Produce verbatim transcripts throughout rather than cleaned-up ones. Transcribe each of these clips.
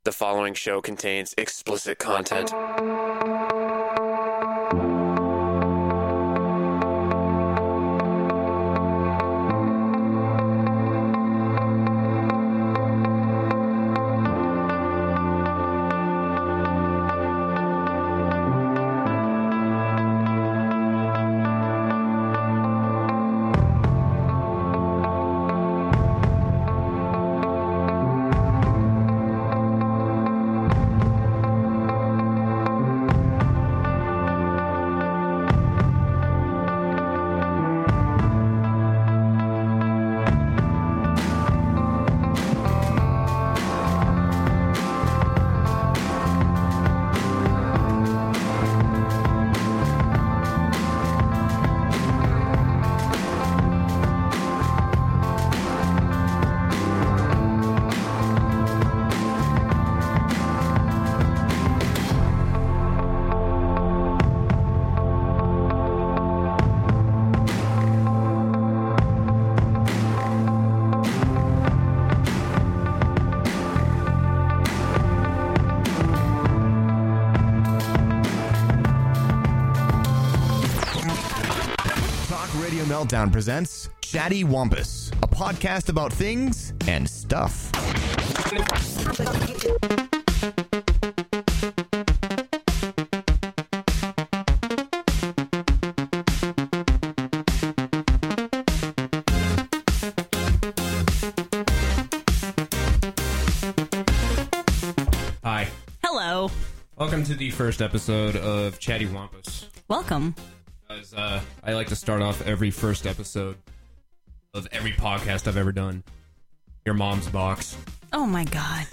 The following show contains explicit content. Meltdown presents Chatty Wampus, a podcast about things and stuff. Hi. Hello. Welcome to the first episode of Chatty Wampus. Welcome. As, uh, I like to start off every first episode of every podcast I've ever done. Your mom's box. Oh my god.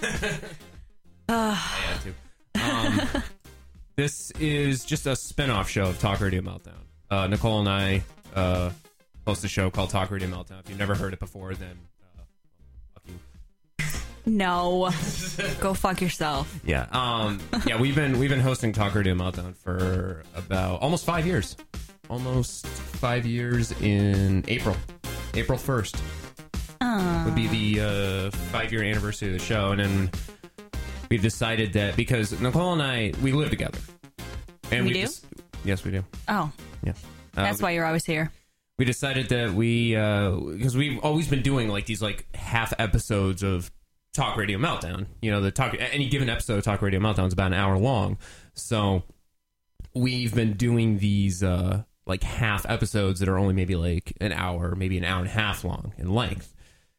uh. I had to. Um, this is just a spin-off show of Talk Radio Meltdown. Uh, Nicole and I uh, host a show called Talk Radio Meltdown. If you've never heard it before, then uh, fuck you. No. Go fuck yourself. Yeah. Um, yeah, we've been we've been hosting Talk Radio Meltdown for about almost five years. Almost five years in April. April first. Uh. Would be the uh, five-year anniversary of the show. And then we decided that because Nicole and I, we live together. And we, we do? Just, yes, we do. Oh. Yeah. Uh, That's we, why you're always here. We decided that we, because uh, we've always been doing like these like half episodes of Talk Radio Meltdown. You know, the talk any given episode of Talk Radio Meltdown is about an hour long. So we've been doing these uh, like half episodes that are only maybe like an hour, maybe an hour and a half long in length.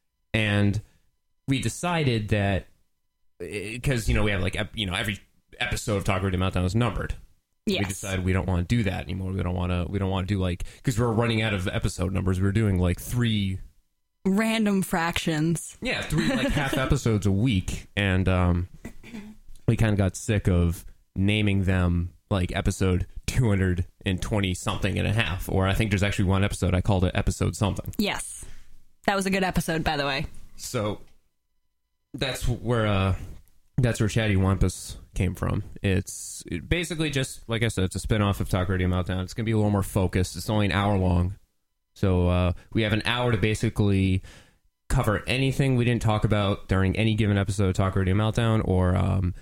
And we decided that because, you know, we have like, you know, every episode of Talk Radio Meltdown is numbered. Yes. We decided we don't want to do that anymore. We don't want to, we don't want to do like, because we're running out of episode numbers. We were doing like three random fractions. Yeah, three like half episodes a week. And um, we kind of got sick of naming them like episode two hundred twenty something and a half. Or I think there's actually one episode I called it episode something. Yes. That was a good episode, by the way. So that's where uh, that's where Chatty Wampus came from. It's it basically just, like I said, it's a spinoff of Talk Radio Meltdown. It's going to be a little more focused. It's only an hour long. So uh, we have an hour to basically cover anything we didn't talk about during any given episode of Talk Radio Meltdown, or um,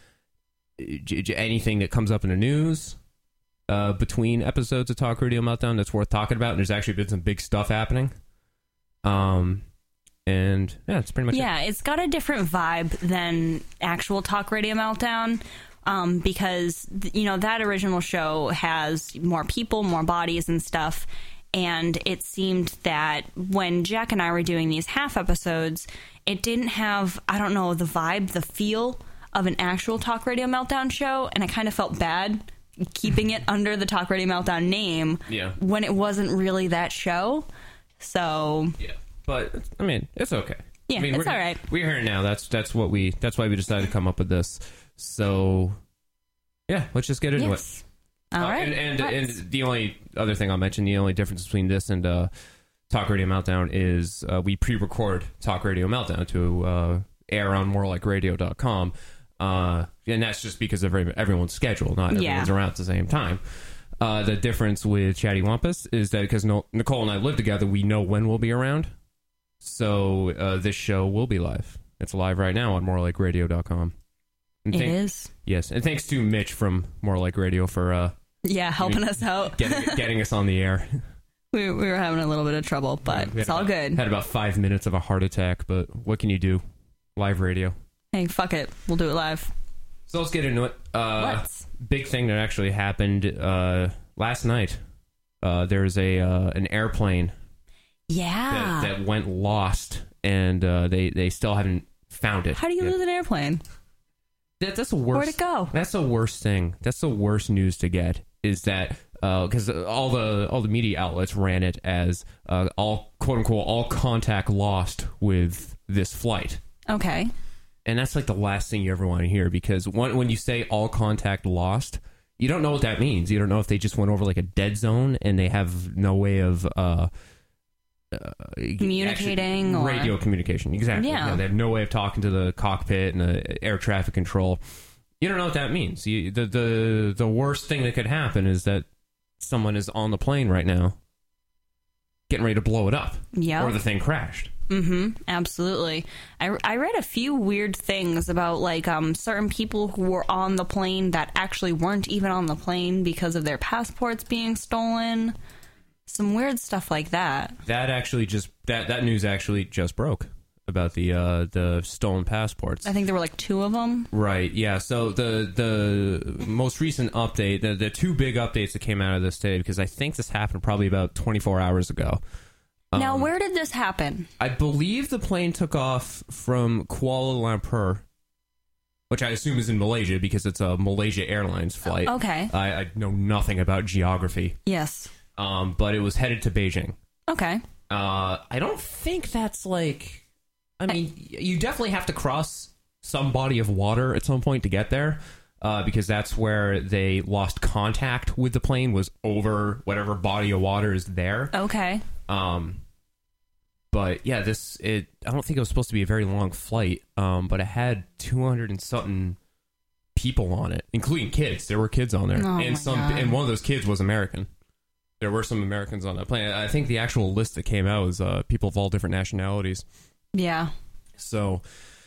j- j- anything that comes up in the news uh, between episodes of Talk Radio Meltdown that's worth talking about. And there's actually been some big stuff happening. Um, and yeah, that's pretty much yeah, it. Yeah, it's got a different vibe than actual Talk Radio Meltdown. Um, because, you know, that original show has more people, more bodies and stuff. And it seemed that when Jack and I were doing these half episodes, it didn't have, I don't know, the vibe, the feel of an actual Talk Radio Meltdown show. And I kind of felt bad keeping it under the Talk Radio Meltdown name yeah. when it wasn't really that show. So yeah, but I mean, it's okay. Yeah, I mean, it's we're, all right. We're here now. That's that's what we. That's why we decided to come up with this. So yeah, let's just get into yes. it. All uh, right. And and, and the only other thing I'll mention, the only difference between this and uh, Talk Radio Meltdown is uh, we pre-record Talk Radio Meltdown to uh, air on more like radio dot com. Uh, and that's just because of every, everyone's schedule. Not everyone's yeah. around at the same time. Uh, the difference with Chatty Wampus is that because no, Nicole and I live together, we know when we'll be around. So uh, this show will be live. It's live right now on more like radio dot com. And It thank- is. Yes, and thanks to Mitch from More Like Radio for uh, Yeah, helping us out. getting, getting us on the air. We, we were having a little bit of trouble, but We had it's all about- good. Had about five minutes of a heart attack, but what can you do? Live radio. Hey, fuck it. We'll do it live. So let's get into it. Uh, Let's. Big thing that actually happened uh, last night. Uh, there's a uh, an airplane Yeah. that, that went lost, and uh, they they still haven't found it. How do you yet. lose an airplane? That, that's the worst. Where'd it go? That's the worst thing. That's the worst news to get. Is that because uh, all the all the media outlets ran it as uh, all quote unquote all contact lost with this flight, Okay. and that's like the last thing you ever want to hear, because when when you say all contact lost, you don't know what that means. You don't know if they just went over like a dead zone and they have no way of uh, uh, Communicating actually- or- radio communication. Exactly. Yeah. You know, they have no way of talking to the cockpit and the air traffic control. You don't know what that means. You, the the the worst thing that could happen is that someone is on the plane right now, getting ready to blow it up, Yeah. or the thing crashed. Mm-hmm. Absolutely. I, I read a few weird things about like um certain people who were on the plane that actually weren't even on the plane because of their passports being stolen. Some weird stuff like that. That actually just that that news actually just broke about the uh, the stolen passports. I think there were like two of them. Right, yeah. So the the most recent update, the, the two big updates that came out of this today, because I think this happened probably about twenty-four hours ago. Now, Um, where did this happen? I believe the plane took off from Kuala Lumpur, which I assume is in Malaysia because it's a Malaysia Airlines flight. Okay. I, I know nothing about geography, Yes. um, but it was headed to Beijing. Okay. Uh, I don't think that's like. I mean, you definitely have to cross some body of water at some point to get there, uh, because that's where they lost contact with the plane, was over whatever body of water is there. Okay. Um, but yeah, this it. I don't think it was supposed to be a very long flight. Um, but it had two hundred and something people on it, including kids. There were kids on there, Oh and my some, God. and one of those kids was American. There were some Americans on that plane. I think the actual list that came out was uh, people of all different nationalities. Yeah. So,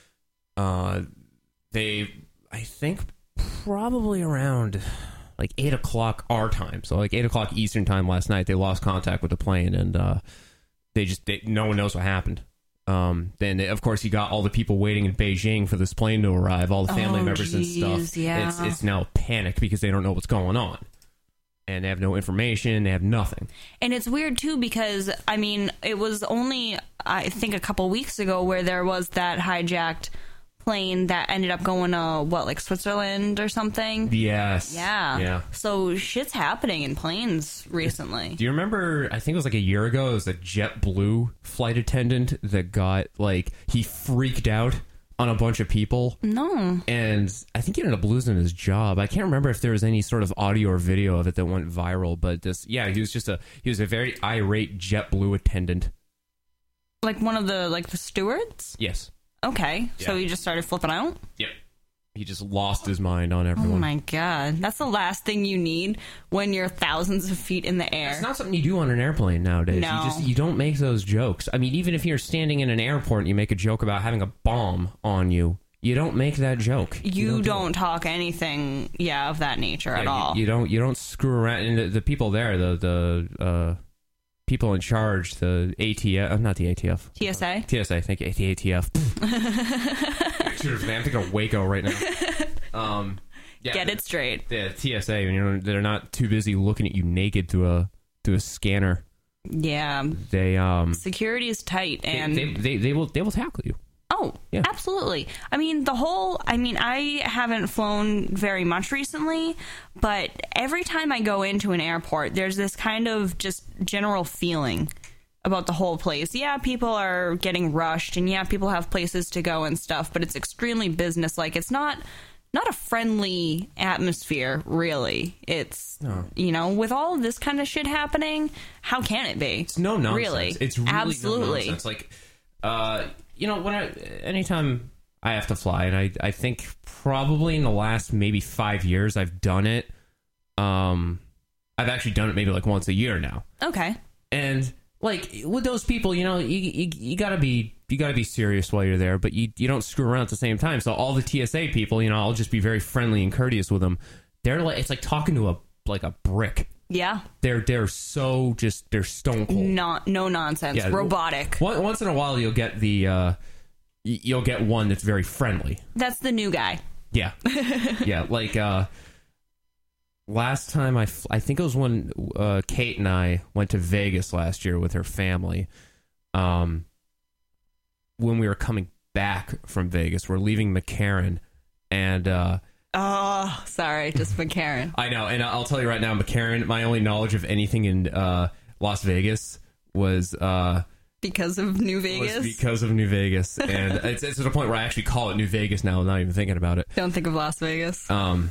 uh, they, I think, probably around like eight o'clock our time. So, like eight o'clock Eastern time last night, they lost contact with the plane, and uh, they just they, no one knows what happened. Um, then, of course, you got all the people waiting in Beijing for this plane to arrive, all the family Oh, members and geez, stuff. yeah. It's it's now panic because they don't know what's going on, and they have no information. They have nothing. And it's weird too because I mean it was only I think a couple weeks ago where there was that hijacked plane that ended up going to what, like Switzerland or something. Yes. Yeah. Yeah. So shit's happening in planes recently. Do you remember, I think it was like a year ago, it was a JetBlue flight attendant that got, like, he freaked out on a bunch of people. No. And I think he ended up losing his job. I can't remember if there was any sort of audio or video of it that went viral, but this, yeah, he was just a, he was a very irate JetBlue attendant. Like one of the like the stewards? Yes. Okay. So Yeah. he just started flipping out? Yep. He just lost his mind on Oh everyone. my god. That's the last thing you need when you're thousands of feet in the air. It's not something you do on an airplane nowadays. No. You just you don't make those jokes. I mean, even if you're standing in an airport and you make a joke about having a bomb on you, you don't make that joke. You, do don't, it. talk anything, yeah, of that nature at Yeah, all. You, you don't you don't screw around. And the, the people there, the the uh, people in charge, the A T F, uh, not the A T F, T S A? T S A, thank you, the A T F. I'm thinking of Waco right now. Um, yeah, Get it straight. The T S A, you know, they're not too busy looking at you naked through a through a scanner. Yeah. They um Security is tight they, and they, they they will they will tackle you. oh, Yeah. absolutely. I mean, the whole I mean, I haven't flown very much recently, but every time I go into an airport, there's this kind of just general feeling about the whole place. Yeah, people are getting rushed and yeah, people have places to go and stuff, but it's extremely businesslike. It's not not a friendly atmosphere, really. It's, No. you know, with all of this kind of shit happening, how can it be? It's no nonsense. Really. It's really Absolutely. no nonsense. Like, uh, you know, when I anytime I have to fly, and I I think probably in the last maybe five years I've done it. Um, I've actually done it maybe like once a year now, Okay. and like with those people, you know, you you, you got to be you got to be serious while you're there, but you you don't screw around at the same time. So all the T S A people, you know, I'll just be very friendly and courteous with them. They're like, it's like talking to a like a brick. Yeah. They're they're so just they're stone cold. Not no nonsense. Yeah, Robotic. One, once in a while, you'll get the uh, y- you'll get one that's very friendly. That's the new guy. Yeah, yeah. Like uh, last time, I f- I think it was when uh, Kate and I went to Vegas last year with her family. Um, when we were coming back from Vegas, we're leaving McCarran, and uh, oh, sorry, just McCarran. I know, and I'll tell you right now, McCarran. My only knowledge of anything in uh, Las Vegas was. Uh, Because of New Vegas? Was because of New Vegas. And it's, it's to the point where I actually call it New Vegas now, not even thinking about it. Don't think of Las Vegas. Um,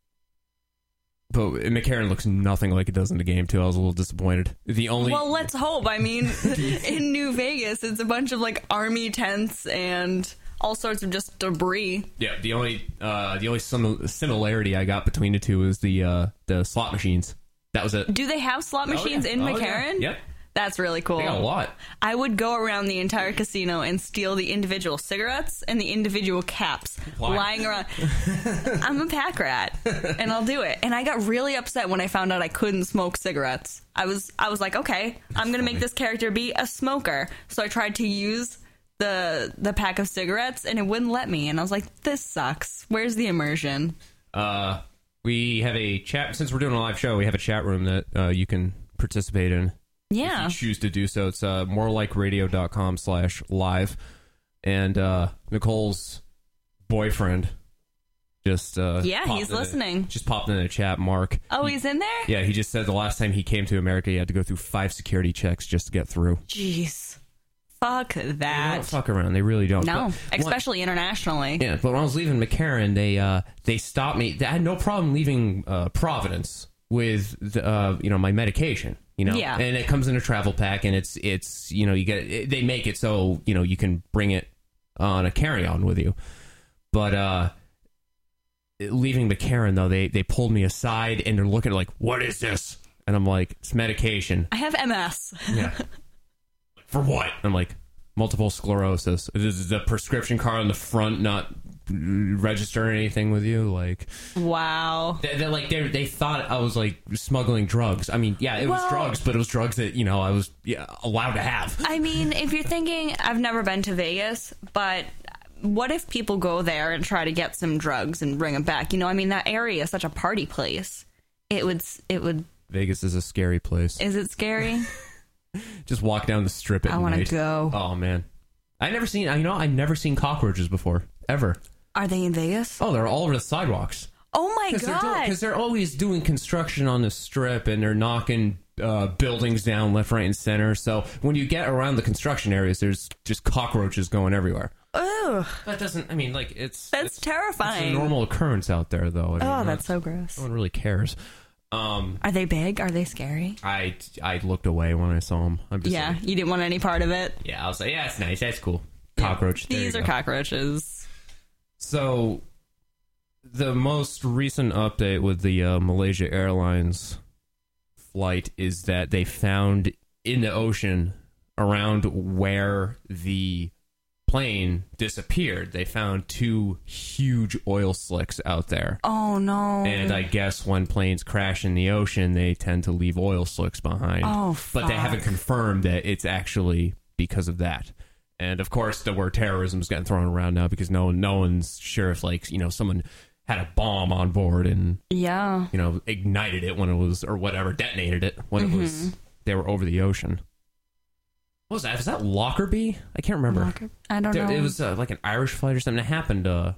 but McCarran looks nothing like it does in the game, too. I was a little disappointed. The only Well, let's hope. I mean, in New Vegas, it's a bunch of, like, army tents and all sorts of just debris. Yeah, the only uh, the only sim- similarity I got between the two is the uh, the slot machines. That was it. Do they have slot machines oh, yeah. in oh, McCarran? Yeah. Yep. That's really cool. They got a lot. I would go around the entire casino and steal the individual cigarettes and the individual caps Why? lying around. I'm a pack rat, and I'll do it. And I got really upset when I found out I couldn't smoke cigarettes. I was, I was like, okay, I'm gonna make this character be a smoker. So I tried to use the the pack of cigarettes, and it wouldn't let me. And I was like, this sucks. Where's the immersion? Uh, we have a chat since we're doing a live show. We have a chat room that uh, you can participate in. Yeah. If you choose to do so. It's uh, morelikeradio.com slash live. And uh, Nicole's boyfriend just uh, Yeah, popped he's in a- listening. just popped in the chat, Mark. Oh, he's in there? Yeah, he just said the last time he came to America, he had to go through five security checks just to get through. Jeez. Fuck They that. don't fuck around. They really don't. No, But- especially internationally. Yeah, but when I was leaving McCarran, they uh, they stopped me. I had no problem leaving uh, Providence with the, uh, you know my medication. You know, Yeah. and it comes in a travel pack, and it's it's you know you get it, they make it so you know you can bring it on a carry on with you. But uh, leaving McCarran though, they they pulled me aside and they're looking like, what is this? And I'm like, it's medication. I have M S. Yeah. For what? I'm like, multiple sclerosis. Is the prescription card on the front not register anything with you? Like, Wow. they they like they they thought I was like smuggling drugs. I mean, yeah, it was Well- drugs, but it was drugs that you know I was yeah, allowed to have. I mean, if you're thinking, I've never been to Vegas, but what if people go there and try to get some drugs and bring them back? You know, I mean, that area is such a party place. It would, it would, Vegas is a scary place. is it scary? Just walk down the strip at I want night. to go. Oh man, I never seen. You know, I've never seen cockroaches before ever. Are they in Vegas? Oh, they're all over the sidewalks. Oh my Because they're, God. doing- they're always doing construction on the strip, and they're knocking uh, buildings down left, right, and center. So when you get around the construction areas, there's just cockroaches going everywhere. Ugh. That doesn't. I mean, like it's That's it's, terrifying. It's a normal occurrence out there, though. I mean, Oh, not- that's so gross. No one really cares. Um, Are they big? Are they scary? I I looked away when I saw them. I'm just Yeah, like, you didn't want any part of it. yeah. I was like, yeah, it's nice. That's cool. Cockroach. there These you are go. cockroaches. So, the most recent update with the uh, Malaysia Airlines flight is that they found in the ocean around where the plane disappeared, they found two huge oil slicks out there. Oh no. And I guess when planes crash in the ocean, they tend to leave oil slicks behind. Oh, But they fuck. haven't confirmed that it's actually because of that. And of course, the word terrorism is getting thrown around now because no, no one's sure if, like, you know, someone had a bomb on board and, Yeah. you know, ignited it when it was, or whatever, detonated it when Mm-hmm. it was, they were over the ocean. What was that? Was that Lockerbie? I can't remember. Locker- I don't There- know. It was uh, like an Irish flight or something. It happened. Uh,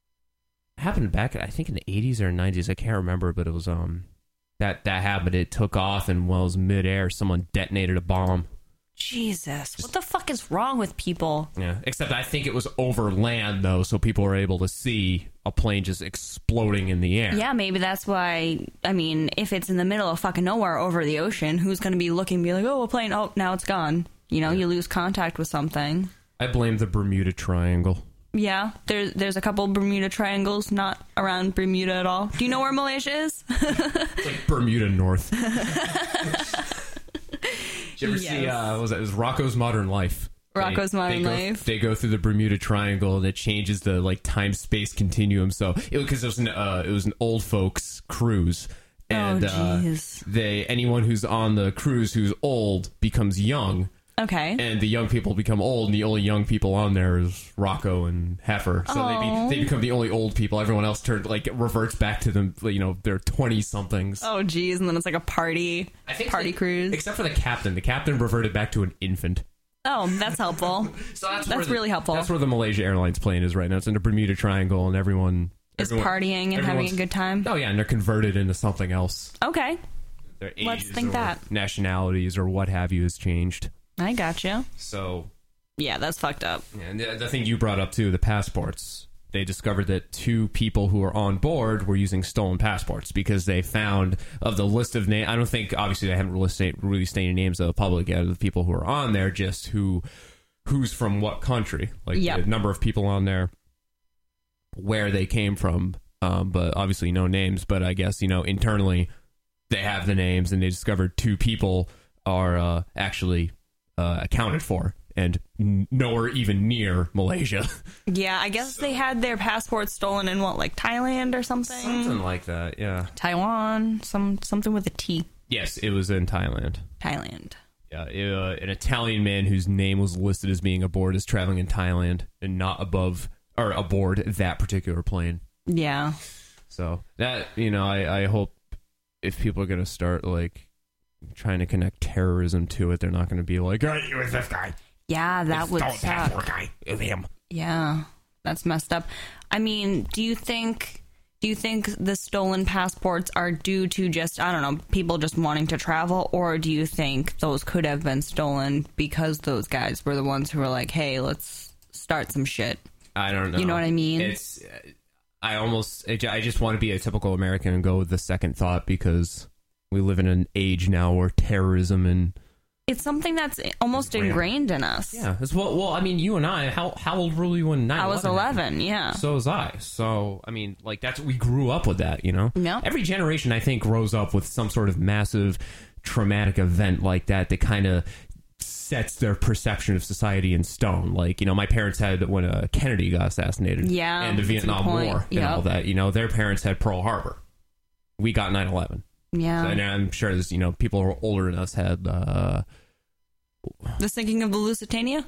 it happened back, I think, in the eighties or nineties. I can't remember, but it was um that that happened. It took off, and while it was midair, someone detonated a bomb. Jesus. What the fuck is wrong with people? Yeah, except I think it was over land though, so people were able to see a plane just exploding in the air. Yeah, maybe that's why. I mean, if it's in the middle of fucking nowhere over the ocean, who's going to be looking and be like, oh, a plane, oh, now it's gone. You know, you lose contact with something. I blame the Bermuda Triangle. Yeah, there's there's a couple Bermuda triangles not around Bermuda at all. Do you know where Malaysia is? It's like Bermuda North. Did you ever see? Yes. Uh, what was that? It was Rocco's Modern Life. Rocco's they, Modern they go, Life. They go through the Bermuda Triangle, and it changes the like time space continuum. So because it, it was an uh, it was an old folks cruise, and Oh, uh, jeez. they anyone who's on the cruise who's old becomes young. Okay. And the young people become old, and the only young people on there is Rocco and Heifer. So they, be, they become the only old people. Everyone else turns like reverts back to them. You know, they're twenty somethings. Oh, geez, and then it's like a party, party they- cruise. Except for the captain. The captain reverted back to an infant. Oh, that's helpful. So that's, That's where the- really helpful. That's where the Malaysia Airlines plane is right now. It's in the Bermuda Triangle, and everyone Is everyone- partying and having a everyone's- good time. Oh yeah, and they're converted into something else. Okay, Their Let's ages think or that. nationalities or what have you has changed. I gotcha. So Yeah, that's fucked up. and the, the thing you brought up too, the passports. They discovered that two people who were on board were using stolen passports because they found of the list of names. I don't think obviously they haven't released released any names of the public yet of the people who are on there. Just who who's from what country, like Yep. the number of people on there, where they came from. Um, but obviously no names. But I guess you know internally they have the names, and they discovered two people are uh, actually uh, accounted for. And n- nowhere even near Malaysia. Yeah, I guess they had their passports stolen in what, like Thailand or something? Something like that, yeah. Taiwan, some something with a T. Yes, it was in Thailand. Thailand. Yeah, uh, an Italian man whose name was listed as being aboard is traveling in Thailand and not above or aboard that particular plane. Yeah. So that you know, I, I hope if people are gonna start like trying to connect terrorism to it, they're not gonna be like, "Oh, it was this guy." Yeah, that It's would the passport suck. guy. It was him. Yeah, that's messed up. I mean, do you think do you think the stolen passports are due to just, I don't know, people just wanting to travel, or do you think those could have been stolen because those guys were the ones who were like, "Hey, let's start some shit"? I don't know. You know what I mean? It's. I almost. I ju- I just want to be a typical American and go with the second thought because we live in an age now where terrorism and It's something that's almost ingrained in us. yeah, it's well. Well, I mean, you and I. How how old were you when nine? I was eleven, yeah. So was I. So I mean, like that's we grew up with that. You know. Yeah. Every generation, I think, grows up with some sort of massive traumatic event like that that kind of sets their perception of society in stone. Like, you know, my parents had when uh, Kennedy got assassinated. Yeah, And the that's a Vietnam good point. War and Yep. all that. You know, their parents had Pearl Harbor. We got nine eleven. Yeah. And I'm sure there's, you know, people who are older than us had. Uh, The sinking of the Lusitania?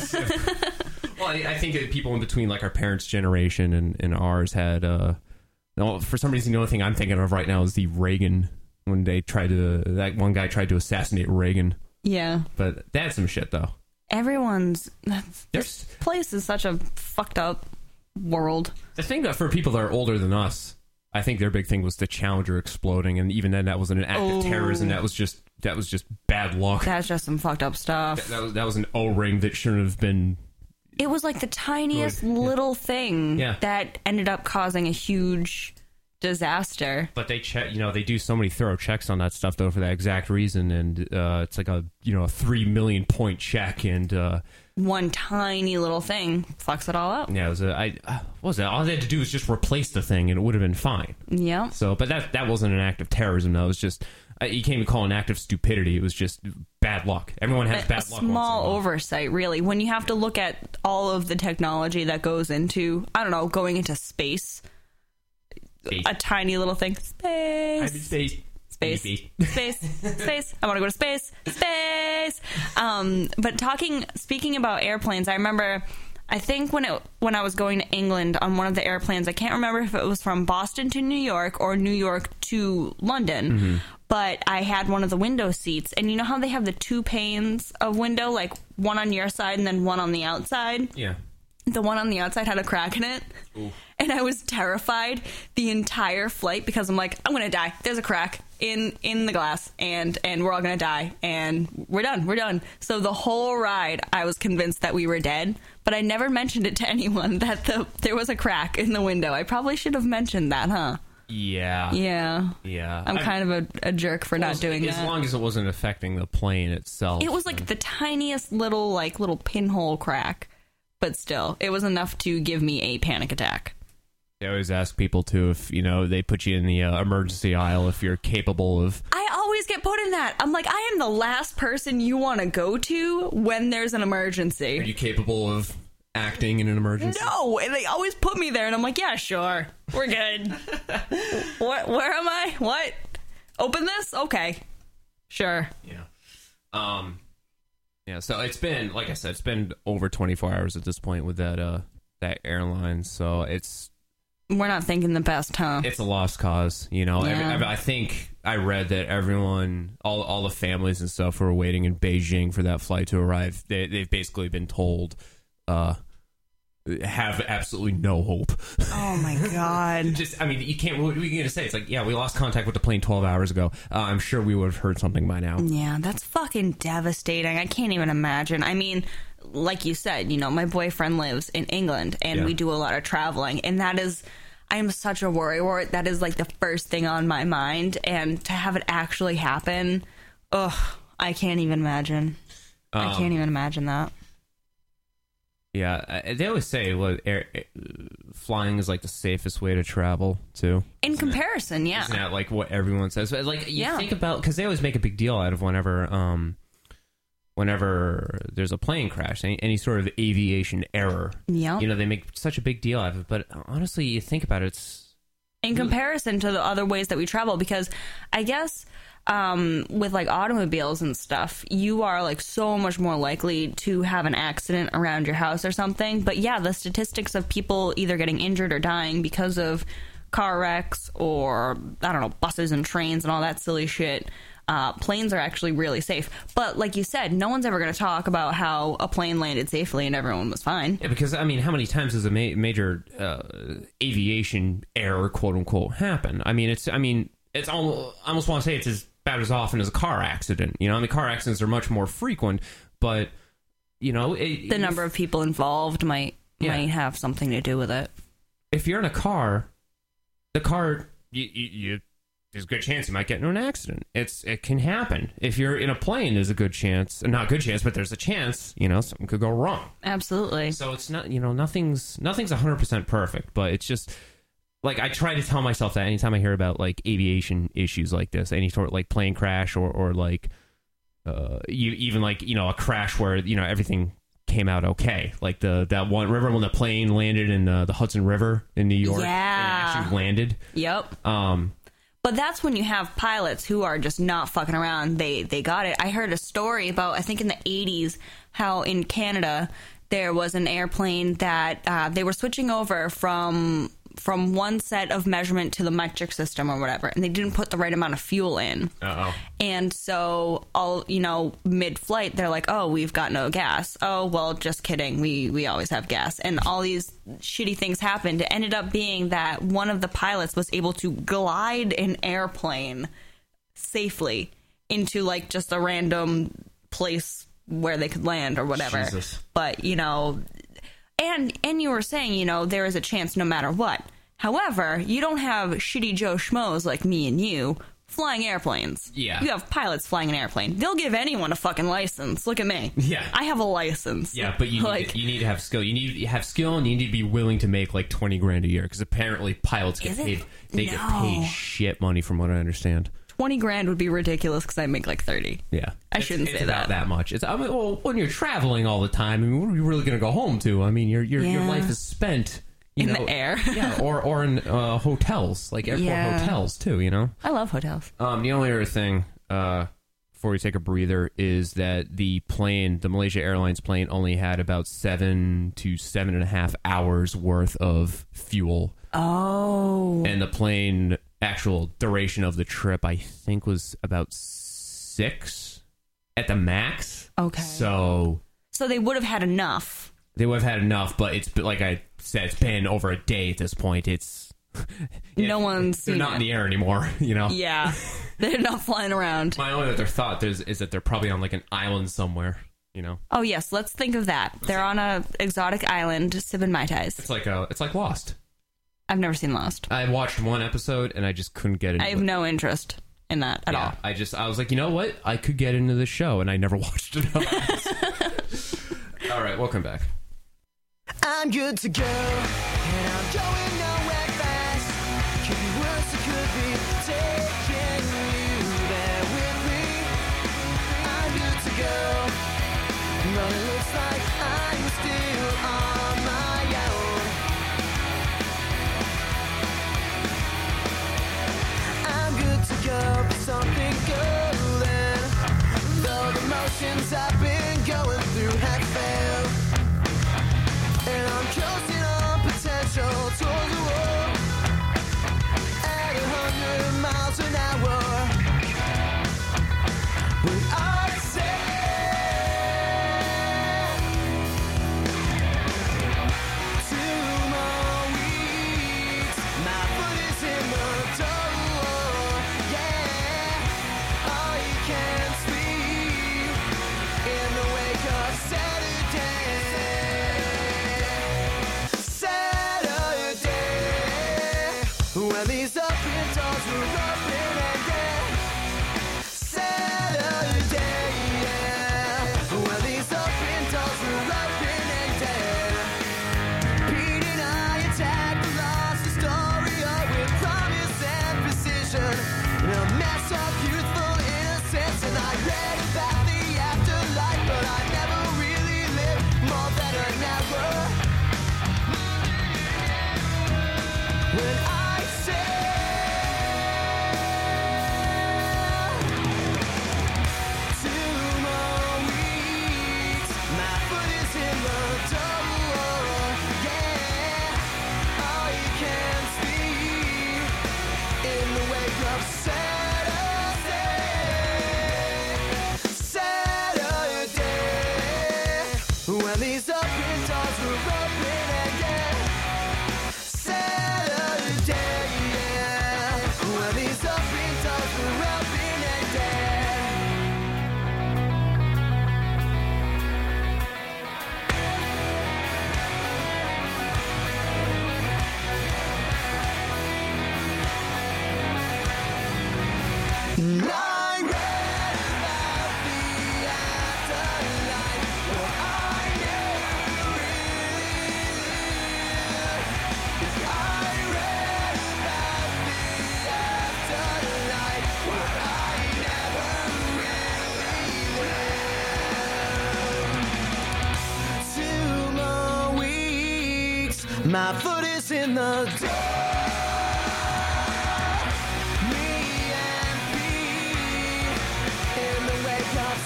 well, I, I think that people in between, like our parents' generation and, and ours, had. Uh, no, for some reason, the only thing I'm thinking of right now is the Reagan when they tried to. That one guy tried to assassinate Reagan. Yeah. But that's some shit, though. Everyone's... This There's place is such a fucked up world. the thing that for people that are older than us, I think their big thing was the Challenger exploding, and even then, that wasn't an act Oh. of terrorism. That was just that was just bad luck. That's just some fucked up stuff. That was that was an O-ring that shouldn't have been. It was like the tiniest little thing Yeah. that ended up causing a huge disaster. But they check, you know, they do so many thorough checks on that stuff though for that exact reason, and uh, it's like a you know a three million point check, and uh, One tiny little thing fucks it all up. yeah, it was a, I uh, what was that? All they had to do was just replace the thing, and it would have been fine. Yeah. So, but that that wasn't an act of terrorism. That was just uh, you can't even call it an act of stupidity. It was just bad luck. Everyone has A, bad a luck. once in a small while. oversight, really. When you have to look at all of the technology that goes into, I don't know, going into space. Space. A tiny little thing. I'm in Space. space. Space, Space. space, space. I want to go to space, space. Um, but talking, speaking about airplanes, I remember, I think when it when I was going to England on one of the airplanes, I can't remember if it was from Boston to New York or New York to London, Mm-hmm. but I had one of the window seats, and you know how they have the two panes of window, like one on your side and then one on the outside. Yeah. The one on the outside had a crack in it. Ooh. And I was terrified the entire flight because I'm like, I'm going to die. There's a crack in, in the glass and, and we're all going to die and we're done. We're done. So the whole ride, I was convinced that we were dead, but I never mentioned it to anyone that the, there was a crack in the window. I probably should have mentioned that, huh? Yeah. Yeah. Yeah. I'm I- kind of a, a jerk for not as, doing as that. long as it wasn't affecting the plane itself. It was like the tiniest little, like, little pinhole crack. But still, it was enough to give me a panic attack. They always ask people too if you know they put you in the uh, emergency aisle if you're capable of. I always get put in that. I'm like, I am the last person you want to go to when there's an emergency. Are you capable of acting in an emergency? No, and they always put me there, and I'm like, yeah, sure, we're good. What? Where am I? What? Open this? Okay, sure. Yeah. Um. Yeah. So it's been, like I said, it's been over twenty-four hours at this point with that uh that airline. So it's. We're not thinking the best, huh? It's a lost cause, you know. Yeah. Every, I think I read that everyone, all all the families and stuff who are waiting in Beijing for that flight to arrive, they, they've basically been told, uh, have absolutely no hope. Oh my god! Just, I mean, you can't. What are you gonna say? It's like, yeah, we lost contact with the plane twelve hours ago. Uh, I'm sure we would have heard something by now. Yeah, that's fucking devastating. I can't even imagine. I mean, like you said, you know, my boyfriend lives in England, and Yeah. we do a lot of traveling, and that is, I am such a worrywart. That is like the first thing on my mind, and to have it actually happen, ugh, I can't even imagine. Um, I can't even imagine that. Yeah, uh, they always say well, air, air, flying is like the safest way to travel too. In comparison, yeah. Isn't that like what everyone says? But, like you Yeah. think about, because they always make a big deal out of whenever, um, whenever there's a plane crash, any, any sort of aviation error. Yep. You know, they make such a big deal out of it. But honestly, you think about it, it's In comparison to the other ways that we travel, because I guess um, with like automobiles and stuff, you are like so much more likely to have an accident around your house or something. But yeah, the statistics of people either getting injured or dying because of car wrecks or, I don't know, buses and trains and all that silly shit. Uh, planes are actually really safe. But like you said, no one's ever going to talk about how a plane landed safely and everyone was fine. yeah, because I mean, how many times does a ma- major uh, aviation error, quote unquote, happen? I mean, it's I mean, it's almost I almost want to say it's as bad as often as a car accident. You know, I mean, car accidents are much more frequent, but you know, it, The number of people involved might Yeah. might have something to do with it. if you're in a car, the car you, you, you there's a good chance you might get into an accident. It's it can happen. If you're in a plane, there's a good chance, not a good chance, but there's a chance. You know, something could go wrong. Absolutely. So it's not, you know, nothing's nothing's one hundred percent perfect, but it's just like I try to tell myself that anytime I hear about like aviation issues like this, any sort of like plane crash or or like uh, you even like you know a crash where you know everything came out okay, like the that one river when the plane landed in uh, the Hudson River in New York, Yeah. and it actually landed. Yep. Um, But that's when you have pilots who are just not fucking around. They they got it. I heard a story about, I think in the eighties, how in Canada there was an airplane that uh, they were switching over from from one set of measurement to the metric system or whatever, and they didn't put the right amount of fuel in. uh-oh. And so, all you know, mid-flight, they're like, "Oh, we've got no gas." Oh, well, just kidding. We we always have gas. And all these shitty things happened. It ended up being that one of the pilots was able to glide an airplane safely into like just a random place where they could land or whatever. Jesus. But you know, and and you were saying, you know, there is a chance no matter what. However, you don't have shitty Joe Schmoes like me and you flying airplanes. Yeah. You have pilots flying an airplane. They'll give anyone a fucking license. Look at me. Yeah. I have a license. Yeah, but you like, need to, you need to have skill. You need to have skill, and you need to be willing to make like twenty grand a year because apparently pilots get Is it? paid. They get No. paid shit money, from what I understand. twenty grand would be ridiculous because I make like thirty. Yeah, I It's- shouldn't it's say about that. that much. It's I mean, well, when you're traveling all the time, I mean, what are you really going to go home to? I mean, your your your Yeah. life is spent you In know, the air. yeah, or or in uh, hotels, like airport Yeah. hotels too. You know. I love hotels. Um, the only other thing, uh, before we take a breather, is that the plane, the Malaysia Airlines plane, only had about seven to seven and a half hours worth of fuel, Oh. and the plane actual duration of the trip, I think, was about six at the max. Okay. So So they would have had enough. they would have had enough, but it's like I said, it's been over a day at this point. It's No one's they're seen not it. in the air anymore, you know. Yeah. They're not flying around. My only other thought is, is that they're probably on like an island somewhere, you know. Oh, yes. Let's think of that. They're on a exotic island sipping Mai Tais. It's like a, it's like Lost. I've never seen Lost. I watched one episode and I just couldn't get into I have it. no interest in that at yeah, all. I just I was like, you know what? I could get into this show, and I never watched it. All right, welcome back. I'm good to go, and I'm going nowhere Could be worse, it could be taking you there with me. I'm good to go, but it looks like I'm still on my own. I'm good to go for something golden, though the motions I've been going through have failed, and I'm coasting on potential towards the wall at a hundred miles an hour. When I say two more weeks, my foot is in the door. Yeah, all you can sleep in the wake of Saturday. Saturday, when these open doors were open again. Saturday, yeah, when these open doors were open again. Pete and I attacked the lost Astoria with promise and precision, in a mess of youthful innocence. And I read about the afterlife, but I never really lived more than an hour. When I say two more weeks, my foot is in the door. Yeah, all you can see in the wake of Saturday. Saturday, when these open doors were open again. Saturday, yeah, when these open doors were open again. And I read about the afterlife, but I never really lived. I read about the afterlife, but I never really lived. Two more weeks, my foot is in the door. Me and Pete in the wake of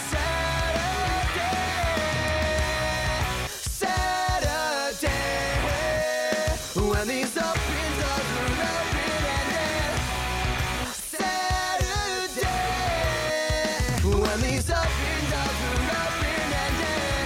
Saturday. Saturday, when these open doors were open again. Saturday, when these open doors were open again.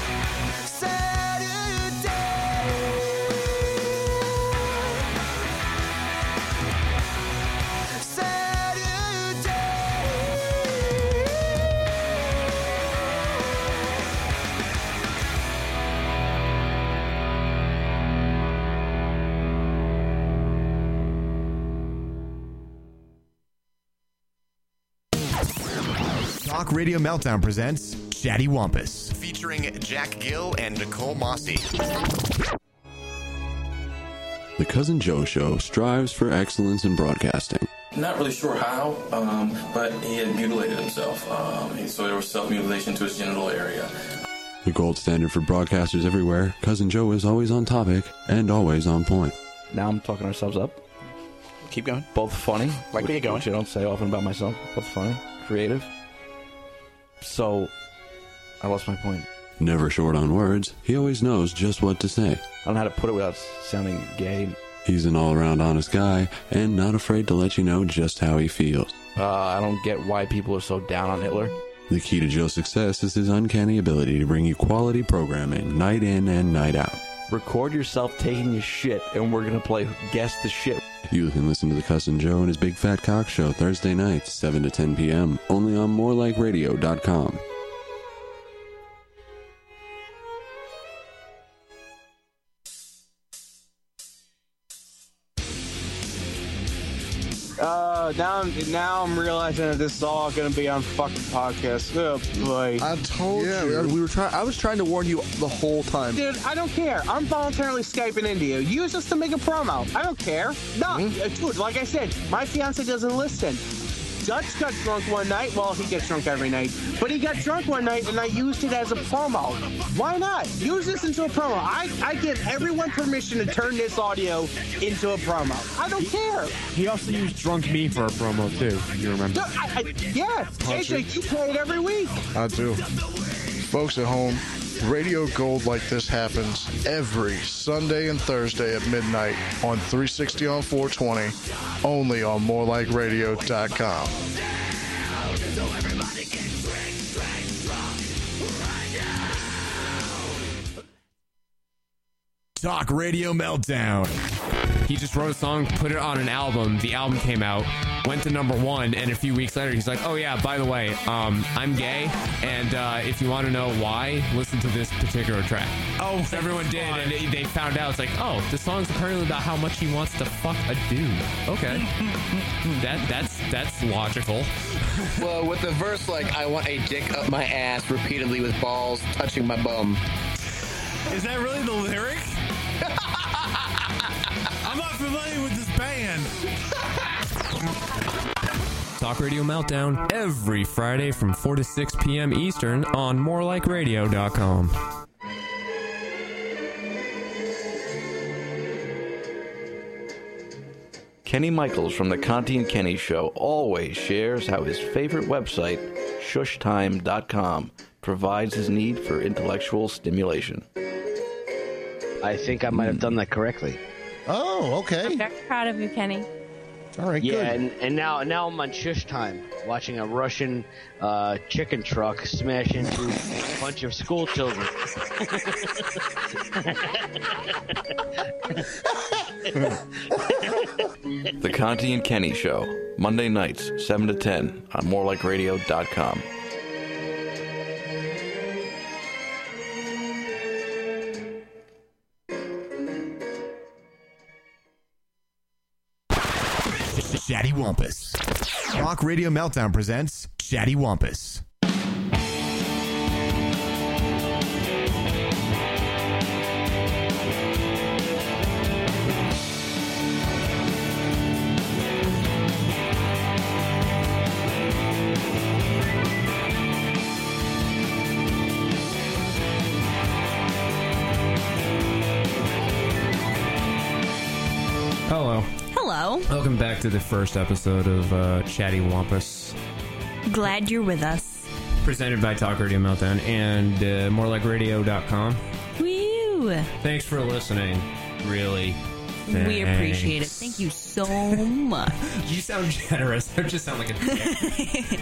Talk Radio Meltdown presents Chatty Wampus, featuring Jack Gill and Nicole Mossy. The Cousin Joe Show strives for excellence in broadcasting. Not really sure how, um, but he had mutilated himself. Um, he, so there was self-mutilation to his genital area. The gold standard for broadcasters everywhere, Cousin Joe is always on topic and always on point. Now I'm talking ourselves up. Keep going. Both funny. Like where you going? Which I don't say often about myself. Both funny, creative. So, I lost my point. Never short on words, he always knows just what to say. I don't know how to put it without sounding gay. He's an all-around honest guy and not afraid to let you know just how he feels. Uh, I don't get why people are so down on Hitler. The key to Joe's success is his uncanny ability to bring you quality programming night in and night out. Record yourself taking a shit, and we're going to play Guess the Shit. You can listen to the Cousin Joe and his Big Fat Cock Show Thursday nights, seven to ten p.m., only on more like radio dot com. Uh, now, I'm, now I'm realizing that this is all going to be on fucking podcast. Oh, boy. I told Yeah, you. we- We were trying. I was trying to warn you the whole time. Dude, I don't care. I'm voluntarily Skyping into you. Use this to make a promo. I don't care. No, uh, dude, like I said, my fiance doesn't listen. Dutch got drunk one night. Well, he gets drunk every night. But he got drunk one night, and I used it as a promo. Why not? Use this into a promo. I, I give everyone permission to turn this audio into a promo. I don't care. He also used Drunk Me for a promo, too. You remember? No, I, I, yeah, J J, you play it every week. I do. Folks at home, Radio Gold like this happens every Sunday and Thursday at midnight on three sixty on four twenty, only on more like radio dot com. Talk Radio Meltdown. He just wrote a song, put it on an album. The album came out, went to number one, and a few weeks later, he's like, "Oh yeah, by the way, um, I'm gay, and uh, if you want to know why, listen to this particular track." Oh, so everyone did, and they, they found out. It's like, "Oh, the song's apparently about how much he wants to fuck a dude." Okay, that that's that's logical. Well, with the verse like, "I want a dick up my ass repeatedly with balls touching my bum." Is that really the lyric? I'm not familiar with this band. Talk Radio Meltdown every Friday from four to six p.m. Eastern on more like radio dot com. Kenny Michaels from the Conti and Kenny Show always shares how his favorite website, shush time dot com, provides his need for intellectual stimulation. I think I might have done that correctly. Oh, okay. I'm very proud of you, Kenny. All right, yeah, good. and, and now now I'm on shush time, watching a Russian uh, chicken truck smash into a bunch of school children. The Conti and Kenny Show, Monday nights, seven to ten on more like radio dot com. Chatty Wampus. Talk Radio Meltdown presents Chatty Wampus. Hello. Hello. Welcome back to the first episode of uh, Chatty Wampus, Glad you're with us. presented by Talk Radio Meltdown and uh, more like radio dot com. Woo! Thanks for listening. Really. We appreciate it. Thanks. Thank you so much. You sound generous. I just sound like a dick.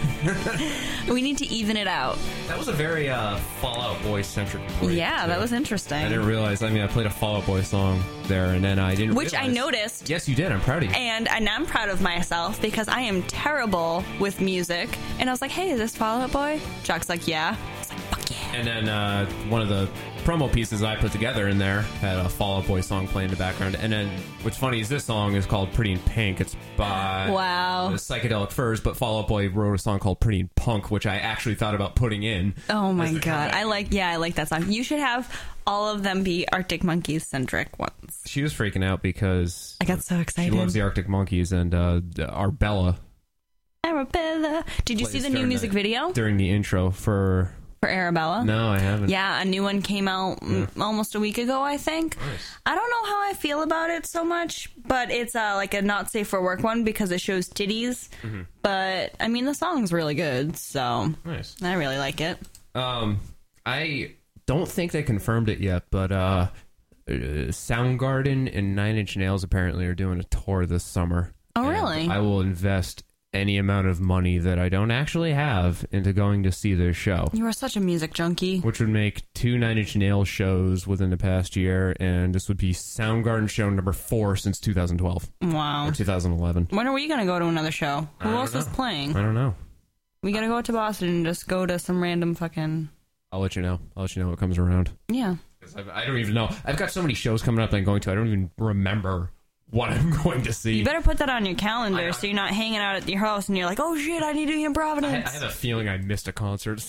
We need to even it out. That was a very uh, Fall Out Boy centric break. Yeah, that was interesting. I didn't realize. I mean, I played a Fall Out Boy song there, and then I didn't. Which I realize- noticed. Yes, you did. I'm proud of you. And, and I'm proud of myself because I am terrible with music. And I was like, hey, is this Fall Out Boy? Jock's like, yeah. And then uh, one of the promo pieces I put together in there had a Fall Out Boy song playing in the background. And then what's funny is this song is called Pretty in Pink. It's by Wow. the Psychedelic Furs, but Fall Out Boy wrote a song called Pretty in Punk, which I actually thought about putting in. Oh my as the god. comeback. I like, yeah, I like that song. You should have all of them be Arctic Monkeys centric ones. She was freaking out because I got so excited. she loves the Arctic Monkeys, and uh, our Bella Arabella. Did you see plays the new during music the- video during the intro for. for Arabella? No, I haven't. Yeah, a new one came out mm, almost a week ago, I think. I don't know how I feel about it so much, but it's uh, like a not safe for work one because it shows titties. Mhm. But I mean, the song's really good, so Nice. I really like it. Um, I don't think they confirmed it yet, but uh, uh, Soundgarden and Nine Inch Nails apparently are doing a tour this summer. Oh, And really? I will invest any amount of money that I don't actually have into going to see this show, You are such a music junkie. which would make two Nine Inch Nails shows within the past year, and this would be Soundgarden show number four since two thousand twelve Wow. or two thousand eleven. When are we going to go to another show? I Who don't else is know. playing? I don't know. We got to go to Boston and just go to some random fucking... I'll let you know. I'll let you know what comes around. Yeah. 'Cause I've, I don't even know. I've got so many shows coming up that I'm going to. I don't even remember what I'm going to see. You better put that on your calendar so you're not hanging out at your house and you're like, oh shit, I need to be in I, Providence. I have a feeling I missed a concert.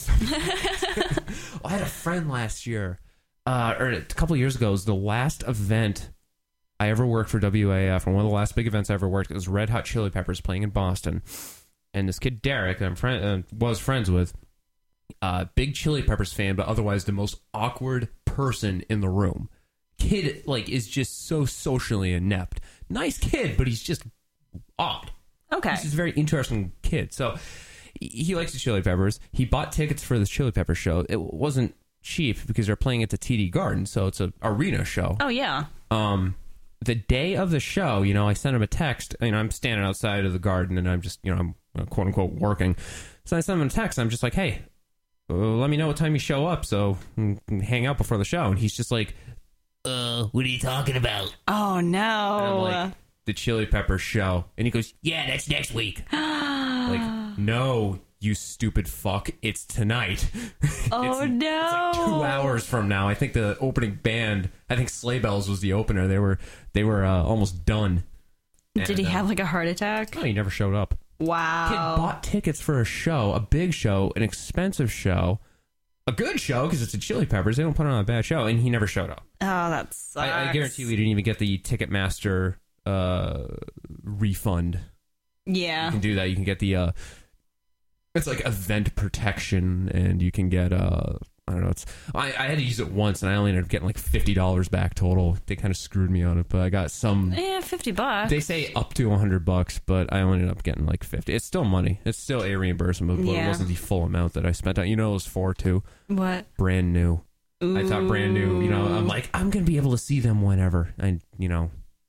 I had a friend last year, uh, or a couple years ago. It was the last event I ever worked for W A F, and one of the last big events I ever worked. It was Red Hot Chili Peppers playing in Boston, and this kid Derek, that I'm friend uh, was friends with, uh, big Chili Peppers fan, but otherwise the most awkward person in the room. Kid like is just so socially inept. Nice kid, but he's just odd. Okay, he's just a very interesting kid. So he likes the Chili Peppers. He bought tickets for the Chili Pepper show. It wasn't cheap because they're playing at the T D Garden, so it's an arena show. Oh yeah. Um, the day of the show, you know, I sent him a text. You know, I'm standing outside of the Garden, and I'm just, you know, I'm uh, quote unquote working. So I sent him a text. I'm just like, hey, uh, let me know what time you show up so we can hang out before the show. And he's just like, uh, what are you talking about? Oh no. And I'm like, the Chili Pepper show. And he goes, yeah, that's next week. Like, no, you stupid fuck. It's tonight. Oh, it's, no. It's like two hours from now. I think the opening band, I think Sleigh Bells was the opener. They were they were uh, almost done. Did and, he uh, have like a heart attack? No, he never showed up. Wow. Kid bought tickets for a show, a big show, an expensive show, a good show because it's the Chili Peppers. They don't put on a bad show, and he never showed up. Oh, that sucks. I, I guarantee you he didn't even get the Ticketmaster uh, refund. Yeah. You can do that. You can get the, uh, it's like event protection, and you can get, uh, I don't know, it's, I, I had to use it once, and I only ended up getting like fifty dollars back total. They kind of screwed me on it, but I got some. Yeah, fifty bucks. They say up to one hundred bucks, but I only ended up getting like fifty. It's still money. It's still a reimbursement, but Yeah. it wasn't the full amount that I spent on. You know, it was for too. What? Brand new. I thought brand new, you know, I'm like, I'm going to be able to see them whenever. I, you know.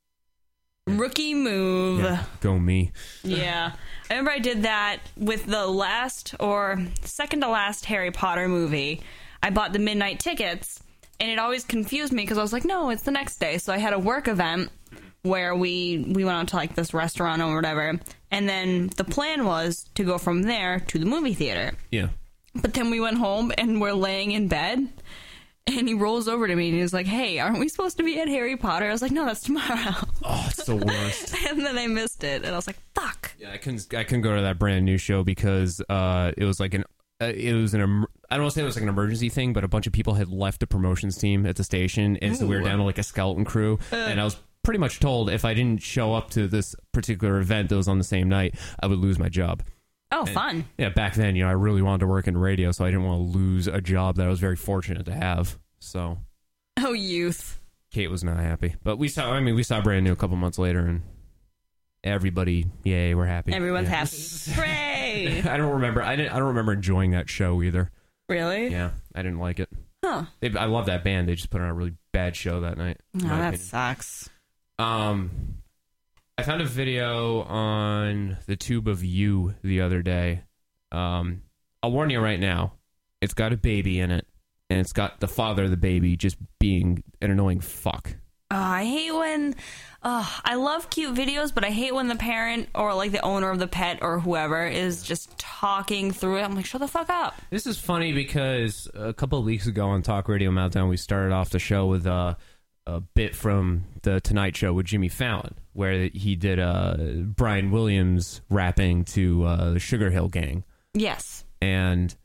Rookie move. Yeah, go me. Yeah. I remember I did that with the last or second to last Harry Potter movie. I bought the midnight tickets, and it always confused me because I was like, no, it's the next day. So I had a work event where we, we went out to like this restaurant or whatever, and then the plan was to go from there to the movie theater. Yeah. But then we went home and we're laying in bed, and he rolls over to me and he's like, hey, aren't we supposed to be at Harry Potter? I was like, no, that's tomorrow. Oh, it's the worst. And then I missed it, and I was like, fuck. Yeah, I couldn't. I couldn't go to that brand new show because uh, it was like an. Uh, it was an. Em- I don't want to say it was like an emergency thing, but a bunch of people had left the promotions team at the station, and so we were Ooh. down to like a skeleton crew. Uh. And I was pretty much told if I didn't show up to this particular event that was on the same night, I would lose my job. Oh, And, fun. Yeah, back then, you know, I really wanted to work in radio, so I didn't want to lose a job that I was very fortunate to have. So, Oh, youth. Kate was not happy, but we saw. I mean, we saw brand new a couple months later, and everybody, yay, we're happy. Everyone's Yeah. happy. Hooray! I don't remember. I didn't. I don't remember enjoying that show either. Really? Yeah, I didn't like it. Huh. They, I love that band. They just put on a really bad show that night. in Oh, my that opinion. sucks. Um, I found a video on the tube of you the other day. Um, I'll warn you right now. It's got a baby in it, and it's got the father of the baby just being an annoying fuck. Oh, I hate when. Oh, I love cute videos, but I hate when the parent or like the owner of the pet or whoever is just talking through it. I'm like, shut the fuck up. This is funny because a couple of weeks ago on Talk Radio Meltdown, we started off the show with uh, a bit from the Tonight Show with Jimmy Fallon, where he did uh, Brian Williams rapping to uh, the Sugar Hill Gang. Yes. And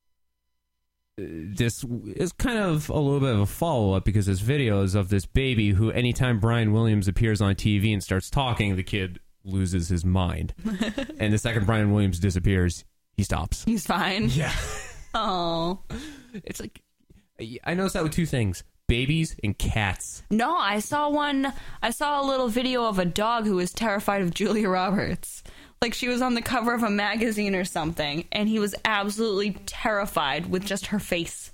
this is kind of a little bit of a follow-up because this video is of this baby who, anytime Brian Williams appears on T V and starts talking, the kid loses his mind. And the second Brian Williams disappears, he stops. He's fine. Yeah. Oh. It's like, I noticed that with two things. Babies and cats. No, I saw one. I saw a little video of a dog who was terrified of Julia Roberts. Like she was on the cover of a magazine or something, and he was absolutely terrified with just her face.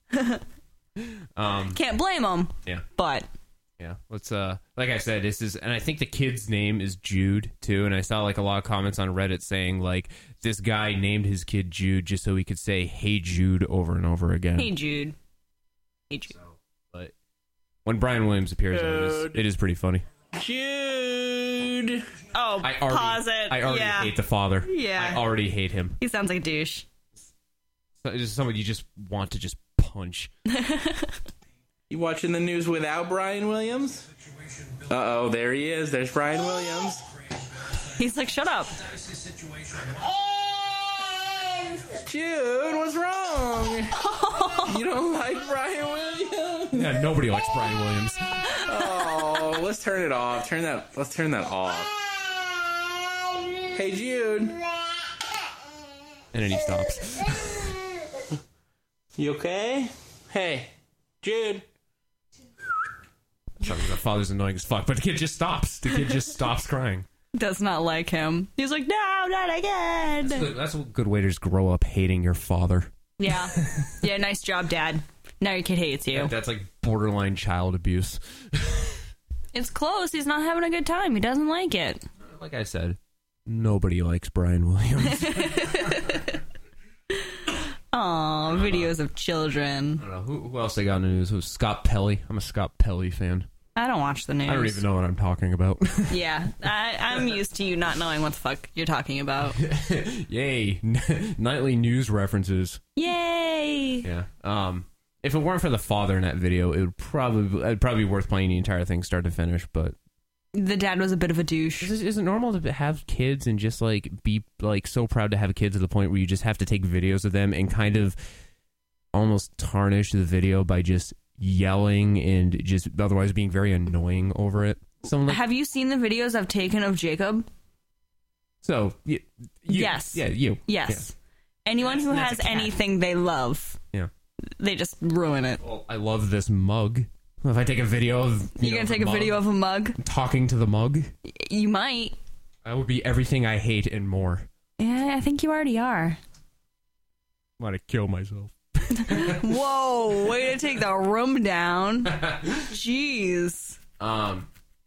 um, Can't blame him. Yeah. But yeah, let's uh, like I said, this is, and I think the kid's name is Jude too. And I saw like a lot of comments on Reddit saying like this guy named his kid Jude just so he could say "Hey Jude" over and over again. Hey Jude. Hey Jude. So, but when Brian Williams appears, in it is, it is pretty funny. Jude. Oh, I already, pause it. I already yeah. hate the father. Yeah. I already hate him. He sounds like a douche. So it's just someone you just want to just punch. You watching the news without Brian Williams? Uh-oh, there he is. There's Brian Williams. He's like, shut up. Jude, what's wrong? You don't like Brian Williams? Yeah, nobody likes Brian Williams. Oh, let's turn it off. Turn that. Let's turn that off. Hey, Jude. And then he stops. You okay? Hey, Jude. Sorry, the father's annoying as fuck, but the kid just stops. The kid just stops crying. Does not like him. He's like, no, not again. That's a, that's a good way to just grow up hating your father. Yeah. Yeah, nice job, Dad. Now your kid hates you. That's like borderline child abuse. It's close. He's not having a good time. He doesn't like it. Like I said, nobody likes Brian Williams. Aw, videos of children. I don't know. Who, who else they got in the news? Who's Scott Pelly? I'm a Scott Pelly fan. I don't watch the news. I don't even know what I'm talking about. Yeah, I, I'm used to you not knowing what the fuck you're talking about. Yay. Nightly news references. Yay! Yeah. Um, if it weren't for the father in that video, it would probably it'd probably be worth playing the entire thing start to finish, but the dad was a bit of a douche. Is, is it normal to have kids and just like be like so proud to have kids to the point where you just have to take videos of them and kind of almost tarnish the video by just yelling and just otherwise being very annoying over it? Someone like, have you seen the videos I've taken of Jacob? So, you, you, yes. Yeah, you. Yes. Yeah. Anyone who has anything they love, yeah, they just ruin it. Well, I love this mug. If I take a video of... You You're know, going to take a mug, video of a mug? Talking to the mug? You might. That would be everything I hate and more. Yeah, I think you already are. I want to kill myself. Whoa, way to take the room down. Jeez. Um,